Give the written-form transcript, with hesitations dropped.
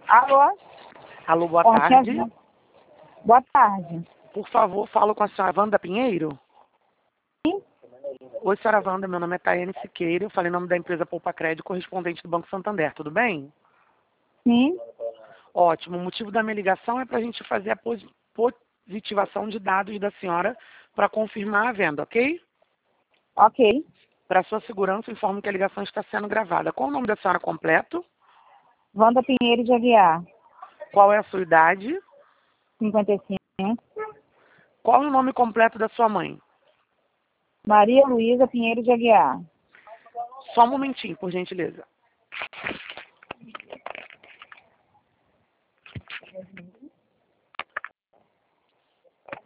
Alô? Alô, boa Ó, tarde. Boa tarde. Por favor, falo com a senhora Wanda Pinheiro. Sim? Oi, senhora Wanda, meu nome é Taiane Siqueira, eu falei em nome da empresa Poupa Crédito, correspondente do Banco Santander, tudo bem? Sim? Ótimo, o motivo da minha ligação é para a gente fazer a positivação de dados da senhora para confirmar a venda, ok? Ok. Para sua segurança, informo que a ligação está sendo gravada. Qual o nome da senhora completo? Wanda Pinheiro de Aguiar. Qual é a sua idade? 55. Qual é o nome completo da sua mãe? Maria Luísa Pinheiro de Aguiar. Só um momentinho, por gentileza.